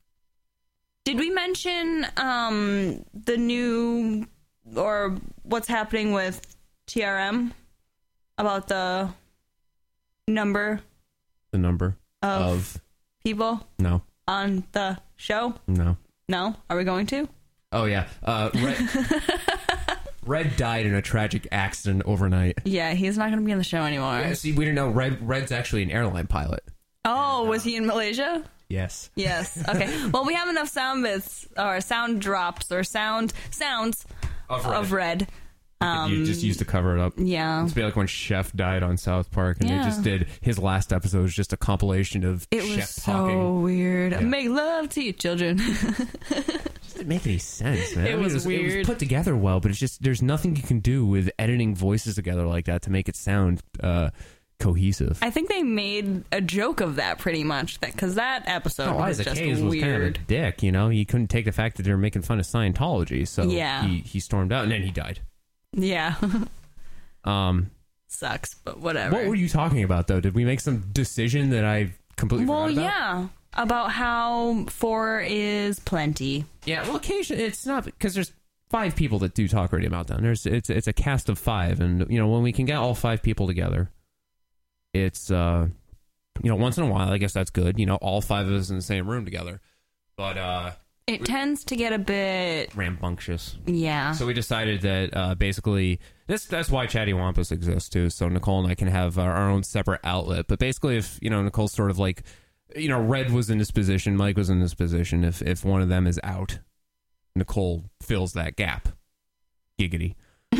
Did we mention um the new or what's happening with T R M about the number the number of, of people no on the show? No. No? Are we going to? Oh yeah. Uh, Red, Red died in a tragic accident overnight. Yeah, he's not going to be on the show anymore. Yeah, see, we didn't know Red. Red's actually an airline pilot. Oh, was he in Malaysia? Yes. Yes. Okay. Well, we have enough sound bits or sound drops or sound sounds of Red. Of Red. Um, you just used to cover it up. Yeah. It's be like when Chef died on South Park, and Yeah. they just did his last episode was just a compilation of It Chef was so talking. weird. Yeah. Make love to your children. It didn't make any sense, man. It I mean, was it was, It weird. was put together well, but it's just there's nothing you can do with editing voices together like that to make it sound uh, cohesive. I think they made a joke of that pretty much, that because that episode No, was Isaac just Hayes was weird. kind of a dick, you know. He couldn't take the fact that they were making fun of Scientology, so Yeah. he, he stormed out, and then he died. Yeah. Um, Sucks, but whatever. what were you talking about, though? Did we make some decision that I completely Well, forgot about? yeah. About how four is plenty. Yeah, well, occasionally it's not because there's five people that do Talk Radio Meltdown. There's it's it's a cast of five, and you know when we can get all five people together, it's uh you know once in a while. I guess that's good. You know, all five of us in the same room together, but uh It tends to get a bit rambunctious. Yeah. So we decided that uh, basically this that's why Chatty Wampus exists too. So Nicole and I can have our, our own separate outlet. But basically, if you know Nicole's sort of like, you know, Red was in this position, Mike was in this position. If if one of them is out, Nicole fills that gap. Giggity.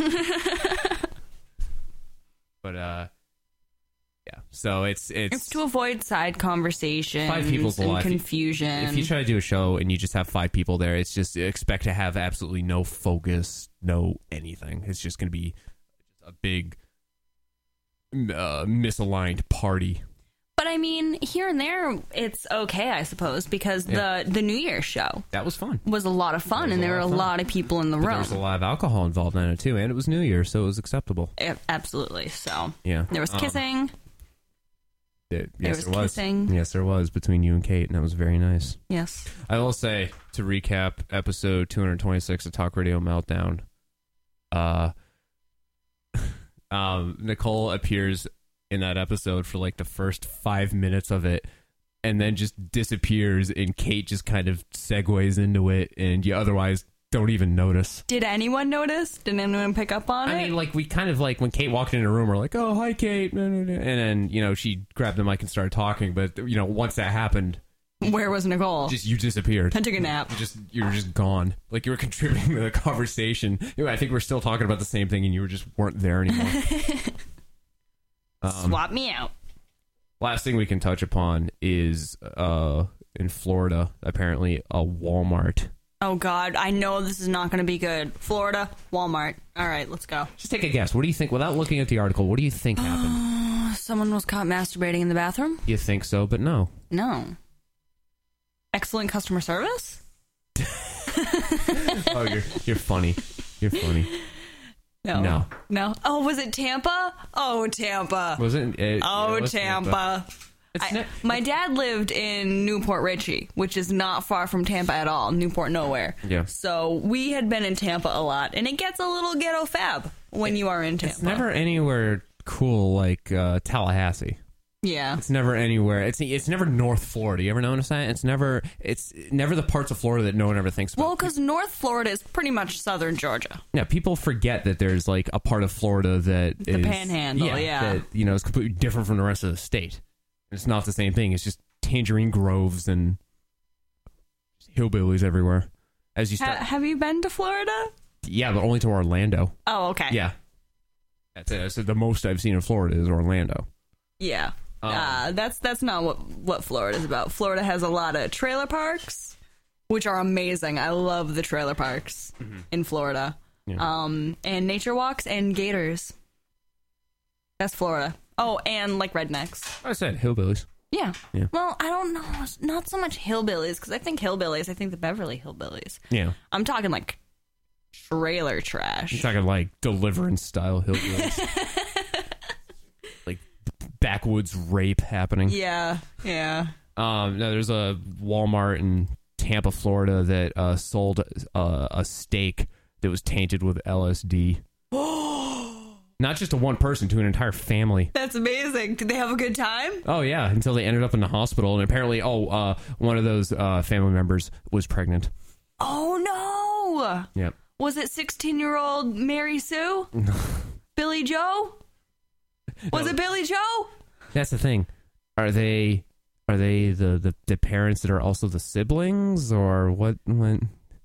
But uh, yeah. So it's it's. It's to avoid side conversations Five people's a and lot. If you- confusion. If you try to do a show and you just have five people there, it's just expect to have absolutely no focus, no anything. It's just going to be a big uh, misaligned party. But I mean, here and there, it's okay, I suppose, because Yeah. the the New Year's show That was fun. was a lot of fun, was and a there lot were a of fun. lot of people in the But there room. was a lot of alcohol involved in it too, and it was New Year, so it was acceptable. A- Absolutely. So Yeah. there was Um, kissing. It, There yes, was there was. kissing. Yes, there was between you and Kate, and that was very nice. Yes. I will say, to recap episode two hundred twenty-six of Talk Radio Meltdown, uh, um, Nicole appears in that episode for like the first five minutes of it, and then just disappears, and Kate just kind of segues into it, and you otherwise don't even notice. Did anyone notice? Did anyone pick up on I it? mean, like, we kind of, like, when Kate walked into the room, we're like, oh, hi, Kate. And then, you know, she grabbed the mic and started talking. But, you know, once that happened... Where was Nicole? Just you disappeared. I took a nap. You just you were just gone. Like you were contributing to the conversation. You know, I think we're still talking about the same thing, and you were just weren't there anymore. um, Swap me out. Last thing we can touch upon is uh, in Florida. Apparently, a Walmart. Oh God, I know this is not going to be good. Florida, Walmart. All right, let's go. Just take a guess. What do you think? Without looking at the article, what do you think happened? Someone was caught masturbating in the bathroom? You think so, but no. No. Excellent customer service? Oh, you're you're funny. You're funny. No. No. No. Oh, was it Tampa? Oh, Tampa. Was it? it oh, it was Tampa. Tampa. I, ne- my dad lived in Newport Richey, which is not far from Tampa at all. Newport nowhere. Yeah. So we had been in Tampa a lot, and it gets a little ghetto fab when it, you are in Tampa. It's never anywhere cool like uh, Tallahassee. Yeah. It's never anywhere. It's it's never North Florida. You ever notice that? It's never it's never the parts of Florida that no one ever thinks about. Well, because North Florida is pretty much southern Georgia. Yeah, people forget that there's like a part of Florida that The is Panhandle, yeah. that you know is completely different from the rest of the state. It's not the same thing. It's just tangerine groves and hillbillies everywhere. As you start, Ha- have you been to Florida? yeah, but only to Orlando. Oh, okay. Yeah, that's it. I said the most I've seen in Florida is Orlando. Yeah. Um, uh, that's that's not what what Florida is about. Florida has a lot of trailer parks, which are amazing. I love the trailer parks Mm-hmm. in Florida. Yeah. Um, and nature walks and gators. That's Florida. Oh, and like rednecks. I said hillbillies. Yeah. Yeah. Well, I don't know. Not so much hillbillies, because I think hillbillies, I think the Beverly Hillbillies. Yeah. I'm talking like trailer trash. You're talking like Deliverance style hillbillies. Like backwoods rape happening. Yeah. Yeah. Um, no, there's a Walmart in Tampa, Florida that uh, sold uh, a steak that was tainted with L S D. Not just to one person, to an entire family. That's amazing. Did they have a good time? Oh, yeah, until they ended up in the hospital. And apparently, oh, uh, one of those uh, family members was pregnant. Oh, no. Yep. Was it sixteen-year-old Mary Sue? Billy Joe? Was No. it Billy Joe? That's the thing. Are they are they the, the, the parents that are also the siblings? Or what? what?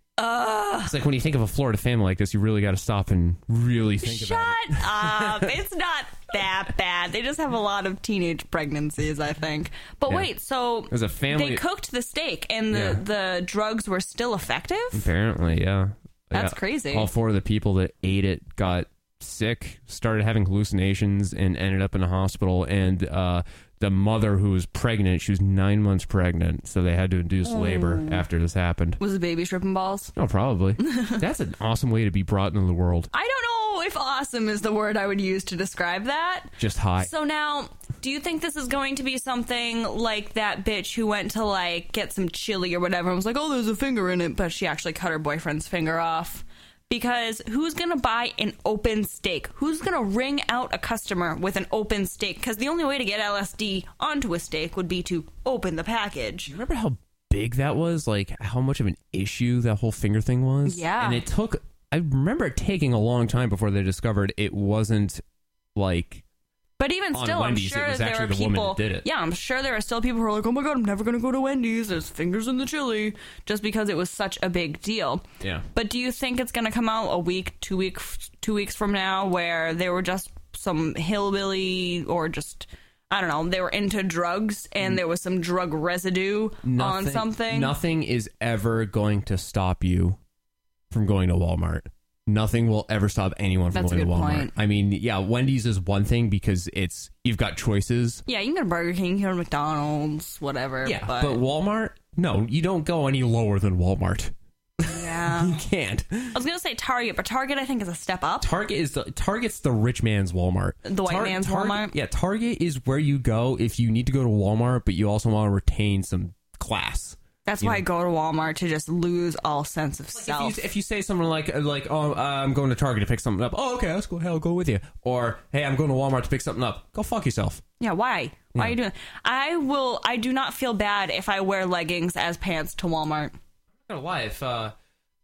Uh, It's like when you think of a Florida family like this, you really got to stop and really think shut about it. up. It's not that bad. They just have a lot of teenage pregnancies, I think. But Yeah. wait, so There's a family- they cooked the steak and the, Yeah. the drugs were still effective? Apparently, yeah. That's Yeah. crazy. All four of the people that ate it got sick, started having hallucinations, and ended up in the hospital. And uh, the mother who was pregnant, she was nine months pregnant, so they had to induce labor Oh. after this happened. Was the baby stripping balls? Oh, probably. That's an awesome way to be brought into the world. I don't know if awesome is the word I would use to describe that. Just high. So now, do you think this is going to be something like that bitch who went to like get some chili or whatever and was like, oh, there's a finger in it, but she actually cut her boyfriend's finger off? Because who's going to buy an open steak? Who's going to ring out a customer with an open steak? Because the only way to get L S D onto a steak would be to open the package. Remember how big that was? Like, how much of an issue that whole finger thing was? Yeah. And it took, I remember it taking a long time before they discovered it wasn't like... But even On still, Wendy's, I'm it sure was there actually are the people. woman that did it. Yeah, I'm sure there are still people who are like, "Oh my god, I'm never going to go to Wendy's. There's fingers in the chili," just because it was such a big deal. Yeah. But do you think it's going to come out a week, two weeks, two weeks from now, where they were just some hillbilly or just I don't know, they were into drugs and there was some drug residue on something? Nothing is ever going to stop you from going to Walmart. Nothing will ever stop anyone from That's a going to good Walmart. point. I mean, yeah, Wendy's is one thing because it's you've got choices. Yeah, you can go to Burger King, you can go to McDonald's, whatever. Yeah, but, but Walmart, no, you don't go any lower than Walmart. yeah, You can't. I was gonna say Target, but Target I think is a step up. Target is the Target's the rich man's Walmart. The white man's Target, Walmart? Yeah, Target is where you go if you need to go to Walmart, but you also want to retain some class. That's You why know? I go to Walmart, to just lose all sense of If self. you, if you say something like like oh uh, I'm going to Target to pick something up, oh okay, let's go. Hell, I'll go with you. Or hey, I'm going to Walmart to pick something up. Go fuck yourself. Yeah, why? Why are you doing? I will. I do not feel bad if I wear leggings as pants to Walmart. I'm not gonna lie, if uh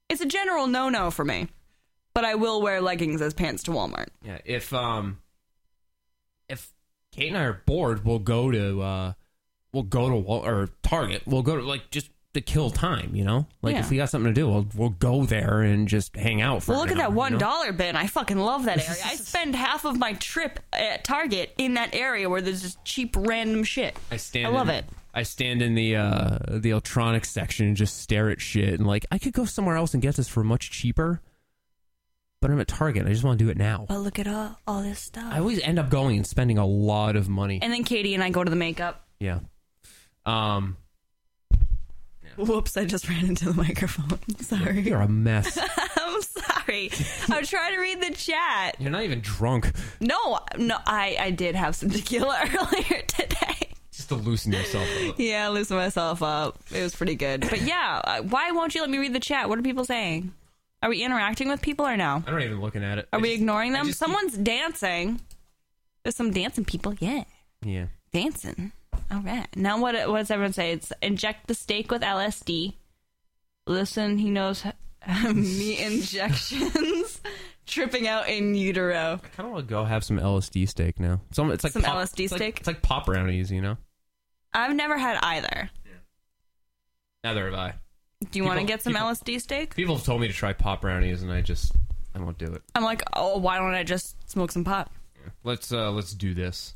It's a general no-no for me. But I will wear leggings as pants to Walmart. Yeah, if um, if Kate and I are bored, we'll go to uh, we'll go to Wal- or Target. We'll go to like just to kill time, you know. Like Yeah. if we got something to do, we'll we'll go there and just hang out for. Well, look an at hour, that one you know? dollar bin. I fucking love that area. I spend half of my trip at Target in that area where there's just cheap random shit. I stand. I love in, it. I stand in the uh, the electronics section and just stare at shit and like I could go somewhere else and get this for much cheaper. But I'm at Target. I just want to do it now. Well, look at all, all this stuff. I always end up going and spending a lot of money. And then Katie and I go to the makeup. Yeah. Um. Whoops, I just ran into the microphone. Sorry. You're a mess. I'm sorry. I'm trying to read the chat. You're not even drunk. No, no, I, I did have some tequila earlier today. Just to loosen yourself up. Yeah, loosen myself up. It was pretty good. But yeah, uh, why won't you let me read the chat? What are people saying? Are we interacting with people or no? I'm not even looking at it. Are I we just- ignoring I them? just- Someone's dancing. There's some dancing people. Yeah. Yeah. Dancing. All right. Now what what does everyone say? It's inject the steak with L S D. Listen, he knows meat injections. Tripping out in utero. I kind of want to go have some L S D steak now. Some it's like Some pop, L S D it's like- steak? it's like pop brownies, you know. I've never had either. Neither have I. Do you want to People- get some people- L S D steak? People have told me to try pop brownies, and I just I won't do it. I'm like, oh, why don't I just smoke some pot? Let's uh let's do this.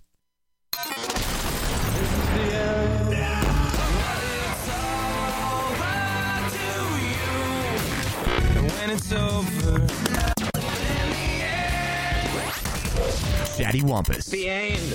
When it's over, Chatty Wampus. the end.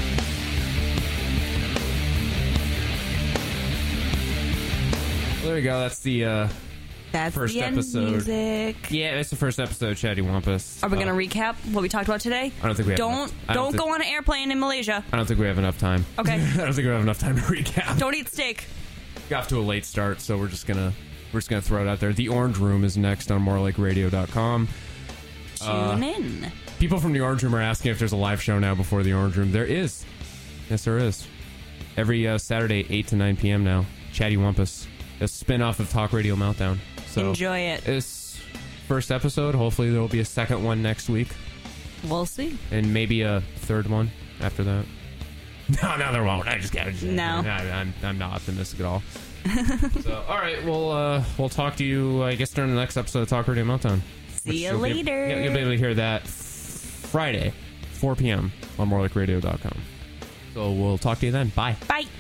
Well, there we go. That's the uh That's first the end episode. music. Yeah, it's the first episode, Chatty Wampus. Are we Uh, gonna recap what we talked about today? I don't think we have Don't enough- I don't don't thi- go on an airplane in Malaysia. I don't think we have enough time. Okay. I don't think we have enough time to recap. Don't eat steak. Got off to a late start, so we're just gonna we're just gonna throw it out there. The Orange Room is next on more like radio dot com. Tune in. People from the Orange Room are asking if there's a live show now before the Orange Room. There is. Yes, there is. Every uh, Saturday, eight to nine p.m. now. Chatty Wampus. A spin-off of Talk Radio Meltdown. So Enjoy it. This first episode. Hopefully there will be a second one next week. We'll see. And maybe a third one after that. No, no, there won't. I just got to. No. I, I'm, I'm not optimistic at all. So, all right, we'll uh, we'll talk to you, I guess, during the next episode of Talk Radio Meltdown. See Which you you'll be- later. yeah, you'll be able to hear that Friday, four p.m. on more like radio dot com. So we'll talk to you then. Bye. Bye.